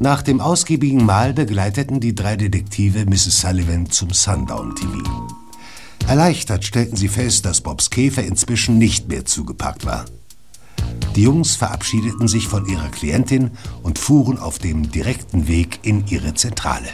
Nach dem ausgiebigen Mahl begleiteten die 3 Detektive Mrs. Sullivan zum Sundown-TV. Erleichtert stellten sie fest, dass Bobs Käfer inzwischen nicht mehr zugepackt war. Die Jungs verabschiedeten sich von ihrer Klientin und fuhren auf dem direkten Weg in ihre Zentrale.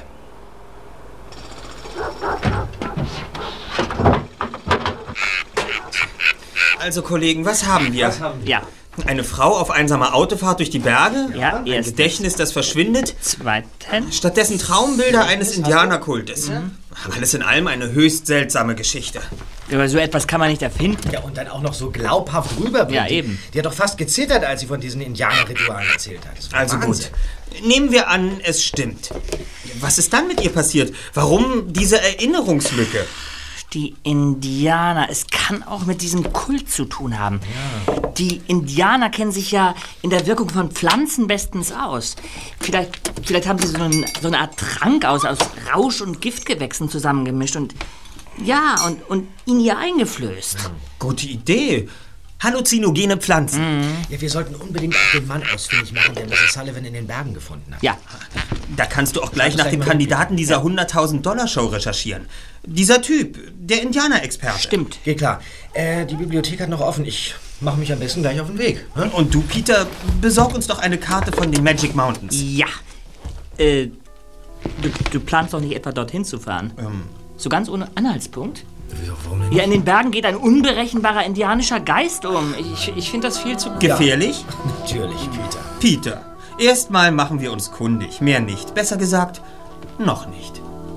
Also, Kollegen, was haben wir? Ja. Eine Frau auf einsamer Autofahrt durch die Berge? Ja, ein Gedächtnis, das verschwindet? Zweitens. Stattdessen Traumbilder eines Indianerkultes. Alles in allem eine höchst seltsame Geschichte. Aber so etwas kann man nicht erfinden. Ja, und dann auch noch so glaubhaft rüberbringen. Ja, eben. Die hat doch fast gezittert, als sie von diesen Indianerritualen erzählt hat. Also Wahnsinn. Gut. Nehmen wir an, es stimmt. Was ist dann mit ihr passiert? Warum diese Erinnerungslücke? Die Indianer, es kann auch mit diesem Kult zu tun haben. Ja. Die Indianer kennen sich ja in der Wirkung von Pflanzen bestens aus. Vielleicht haben sie so eine Art Trank aus Rausch- und Giftgewächsen zusammengemischt und ihn ihr eingeflößt. Gute Idee. Halluzinogene Pflanzen. Ja, wir sollten unbedingt auch den Mann ausfindig machen, der Mrs. Sullivan in den Bergen gefunden hat. Ja. Da kannst du auch gleich nach dem Kandidaten dieser $100.000-Show recherchieren. Dieser Typ, der Indianerexperte. Stimmt. Geht klar. Die Bibliothek hat noch offen. Ich mache mich am besten gleich auf den Weg. Hm? Und du, Peter, besorg uns doch eine Karte von den Magic Mountains. Ja. Du planst doch nicht etwa dorthin zu fahren? So ganz ohne Anhaltspunkt? Warum denn? Ja, in den Bergen geht ein unberechenbarer indianischer Geist um. Ich finde das viel zu... Gefährlich? Ja. Natürlich, Peter. Peter, erstmal machen wir uns kundig. Mehr nicht. Besser gesagt, noch nicht.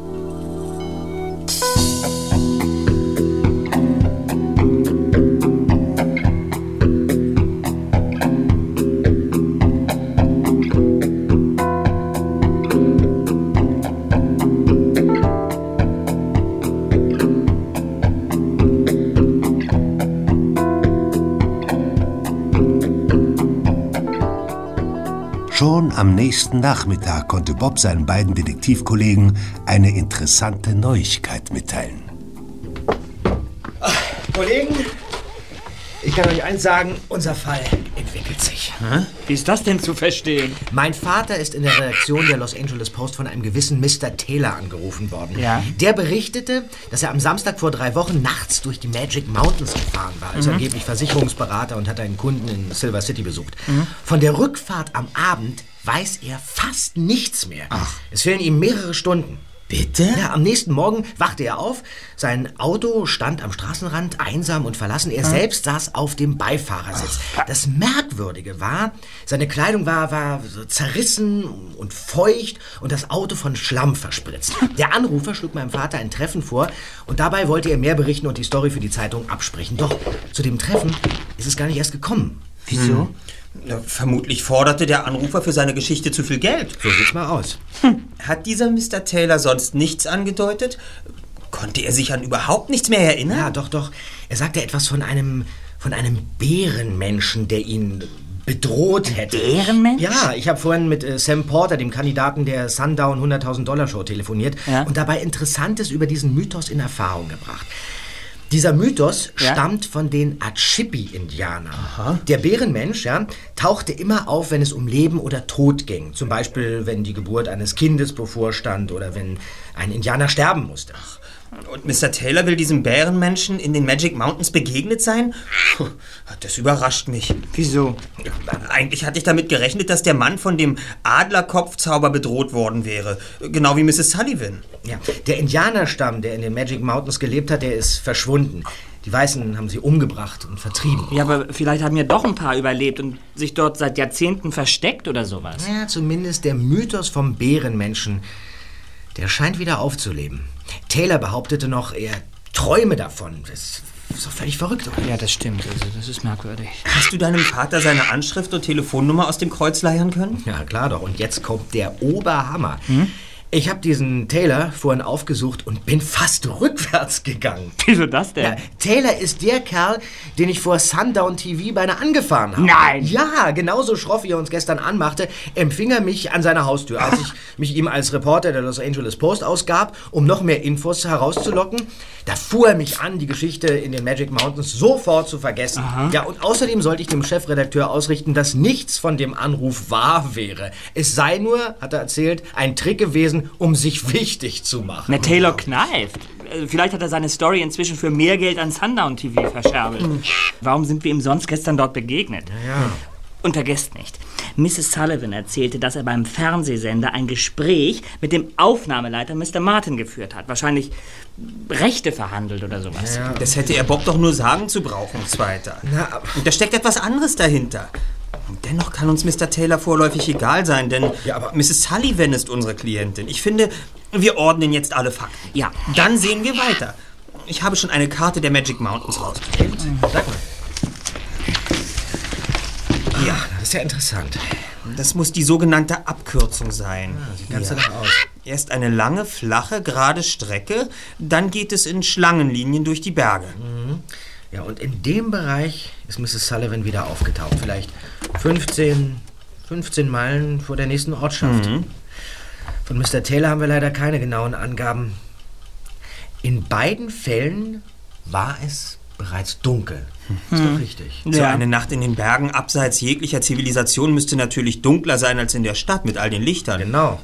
Schon am nächsten Nachmittag konnte Bob seinen beiden Detektivkollegen eine interessante Neuigkeit mitteilen. Kollegen, ich kann euch eins sagen, unser Fall entwickelt sich. Wie ist das denn zu verstehen? Mein Vater ist in der Redaktion der Los Angeles Post von einem gewissen Mr. Taylor angerufen worden. Ja. Der berichtete, dass er am Samstag vor 3 Wochen nachts durch die Magic Mountains gefahren war, als angeblich Versicherungsberater und hat einen Kunden in Silver City besucht. Von der Rückfahrt am Abend weiß er fast nichts mehr. Ach. Es fehlen ihm mehrere Stunden. Bitte? Ja, am nächsten Morgen wachte er auf. Sein Auto stand am Straßenrand, einsam und verlassen. Er selbst saß auf dem Beifahrersitz. Das Merkwürdige war, seine Kleidung war so zerrissen und feucht und das Auto von Schlamm verspritzt. Der Anrufer schlug meinem Vater ein Treffen vor und dabei wollte er mehr berichten und die Story für die Zeitung absprechen. Doch zu dem Treffen ist es gar nicht erst gekommen. Wieso? Ja, vermutlich forderte der Anrufer für seine Geschichte zu viel Geld. So sieht's mal aus. Hat dieser Mr. Taylor sonst nichts angedeutet? Konnte er sich an überhaupt nichts mehr erinnern? Ja, doch. Er sagte etwas von einem Bärenmenschen, der ihn bedroht hätte. Bärenmensch? Ja, ich habe vorhin mit Sam Porter, dem Kandidaten der Sundown $100.000-Show, telefoniert und dabei Interessantes über diesen Mythos in Erfahrung gebracht. Dieser Mythos stammt von den Atschipi-Indianern. Der Bärenmensch tauchte immer auf, wenn es um Leben oder Tod ging. Zum Beispiel, wenn die Geburt eines Kindes bevorstand oder wenn ein Indianer sterben musste. Und Mr. Taylor will diesem Bärenmenschen in den Magic Mountains begegnet sein? Das überrascht mich. Wieso? Eigentlich hatte ich damit gerechnet, dass der Mann von dem Adlerkopfzauber bedroht worden wäre. Genau wie Mrs. Sullivan. Ja, der Indianerstamm, der in den Magic Mountains gelebt hat, der ist verschwunden. Die Weißen haben sie umgebracht und vertrieben. Ja, aber vielleicht haben ja doch ein paar überlebt und sich dort seit Jahrzehnten versteckt oder sowas. Ja, zumindest der Mythos vom Bärenmenschen, der scheint wieder aufzuleben. Taylor behauptete noch, er träume davon. Das ist doch völlig verrückt, oder? Ja, das stimmt. Also, das ist merkwürdig. Hast du deinem Vater seine Anschrift und Telefonnummer aus dem Kreuz leiern können? Ja, klar doch. Und jetzt kommt der Oberhammer. Ich habe diesen Taylor vorhin aufgesucht und bin fast rückwärts gegangen. Wieso das denn? Ja, Taylor ist der Kerl, den ich vor Sundown TV beinahe angefahren habe. Nein! Ja, genauso schroff, wie er uns gestern anmachte, empfing er mich an seiner Haustür, als ich mich ihm als Reporter der Los Angeles Post ausgab, um noch mehr Infos herauszulocken. Da fuhr er mich an, die Geschichte in den Magic Mountains sofort zu vergessen. Aha. Ja, und außerdem sollte ich dem Chefredakteur ausrichten, dass nichts von dem Anruf wahr wäre. Es sei nur, hat er erzählt, ein Trick gewesen, um sich wichtig zu machen. Na, Taylor kneift. Vielleicht hat er seine Story inzwischen für mehr Geld an Sundown TV verscherbelt. Warum sind wir ihm sonst gestern dort begegnet? Ja. Und vergesst nicht, Mrs. Sullivan erzählte, dass er beim Fernsehsender ein Gespräch mit dem Aufnahmeleiter Mr. Martin geführt hat. Wahrscheinlich Rechte verhandelt oder sowas. Ja. Das hätte er Bob doch nur sagen zu brauchen, Zweiter. Und da steckt etwas anderes dahinter. Und dennoch kann uns Mr. Taylor vorläufig egal sein, denn Mrs. Sullivan ist unsere Klientin. Ich finde, wir ordnen jetzt alle Fakten. Ja. Dann sehen wir weiter. Ich habe schon eine Karte der Magic Mountains rausgekriegt. Sag mal. Ja, das ist ja interessant. Das muss die sogenannte Abkürzung sein. Ja, sieht ganz danach aus. Erst eine lange, flache, gerade Strecke, dann geht es in Schlangenlinien durch die Berge. Mhm. Ja, und in dem Bereich ist Mrs. Sullivan wieder aufgetaucht. Vielleicht 15 Meilen vor der nächsten Ortschaft. Mhm. Von Mr. Taylor haben wir leider keine genauen Angaben. In beiden Fällen war es bereits dunkel. Ist doch richtig. So eine Nacht in den Bergen abseits jeglicher Zivilisation müsste natürlich dunkler sein als in der Stadt mit all den Lichtern. Genau.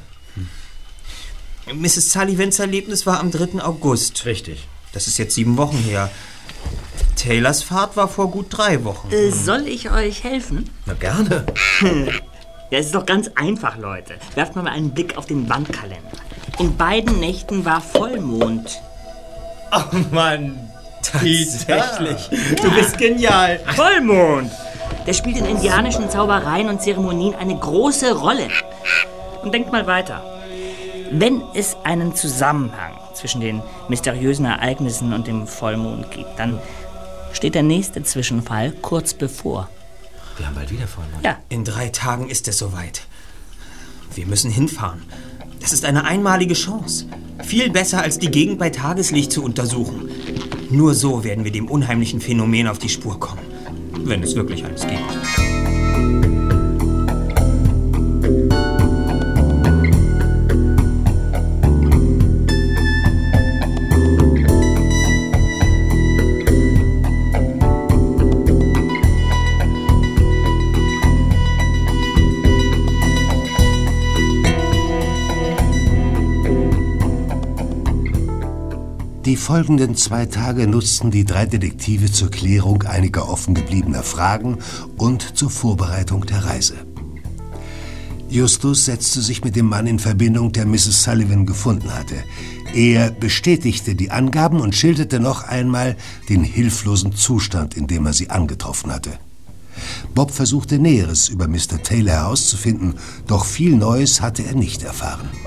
Mrs. Sullivans Erlebnis war am 3. August. Richtig. Das ist jetzt 7 Wochen her. Taylors Fahrt war vor gut 3 Wochen. Soll ich euch helfen? Na, gerne. Ja, es ist doch ganz einfach, Leute. Werft mal einen Blick auf den Wandkalender. In beiden Nächten war Vollmond. Oh Mann, tatsächlich. Du bist genial. Vollmond! Der spielt in indianischen Zaubereien und Zeremonien eine große Rolle. Und denkt mal weiter. Wenn es einen Zusammenhang zwischen den mysteriösen Ereignissen und dem Vollmond gibt, dann steht der nächste Zwischenfall kurz bevor. Wir haben bald wieder Vollmond. Ja. In 3 Tagen ist es soweit. Wir müssen hinfahren. Das ist eine einmalige Chance. Viel besser, als die Gegend bei Tageslicht zu untersuchen. Nur so werden wir dem unheimlichen Phänomen auf die Spur kommen. Wenn es wirklich eines gibt. Die folgenden 2 Tage nutzten die 3 Detektive zur Klärung einiger offen gebliebener Fragen und zur Vorbereitung der Reise. Justus setzte sich mit dem Mann in Verbindung, der Mrs. Sullivan gefunden hatte. Er bestätigte die Angaben und schilderte noch einmal den hilflosen Zustand, in dem er sie angetroffen hatte. Bob versuchte Näheres über Mr. Taylor herauszufinden, doch viel Neues hatte er nicht erfahren.